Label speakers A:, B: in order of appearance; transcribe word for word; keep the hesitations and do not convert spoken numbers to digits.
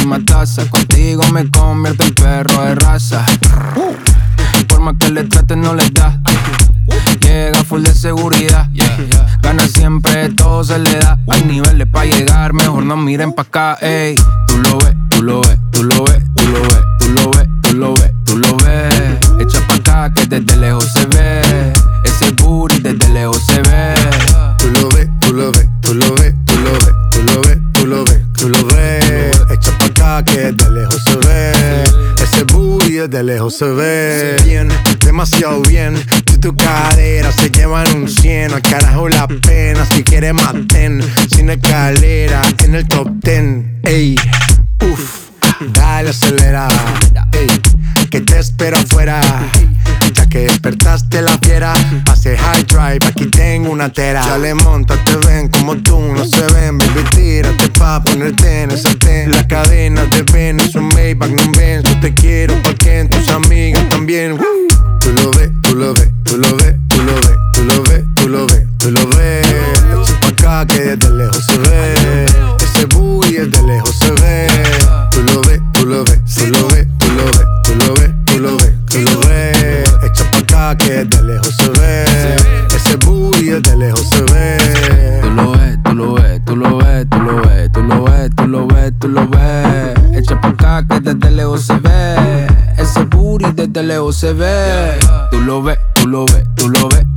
A: misma taza. Contigo me convierto en perro de raza. Por más que le trate no le da. Llega full de seguridad. Gana siempre, todo se le da. Hay niveles pa' llegar, mejor no miren pa' acá, ey. Tú lo ves, tú lo ves, tú lo ves, tú lo ves, tú lo ves, tú lo ves, tú lo ves. Echa pa' acá que desde lejos se ve. Ese booty desde lejos se ve.
B: Tú lo ves, tú lo ves, tú lo ves, tú lo ves, tú lo ves, tú lo ves, tú lo ves. Echa pa' acá que desde lejos se ve. Ese booty desde lejos se ve. Bien, demasiado bien. Si tu cadera se llevan un cien, al carajo la pena. Si quieres maten, sin escalera en el top ten. Ey, uff, dale acelera. Ey, que te espero afuera. Ya que despertaste la fiera, pase high drive, aquí tengo una tera. Ya le monta, te ven como tú no se ven. Baby, tírate pa' ponerte en el sartén. La cadena de Ben es un Maybach, no un Benz. Yo te quiero porque en tus amigas también. Woo. Tú lo ves, tú lo ves, tú lo ves, tú lo ves, tú lo ves, tú lo ves, tú lo ves. Echa pa' acá que desde lejos se ve. Ese booty desde lejos se ve. Tú lo ves, tú lo ves, tú lo ves, tú lo ves, tú lo ves, tú lo ves, tú lo ves. Echa pa' acá que desde lejos se ve. Ese booty desde lejos se ve.
A: Tú lo ves, tú lo ves, tú lo ves, tú lo ves, tú lo ves, tú lo ves, tú lo ves. Echa pa' acá que desde lejos se ve. Ese booty desde lejos se ve. Tú lo ves, tú lo ves, tú lo ves,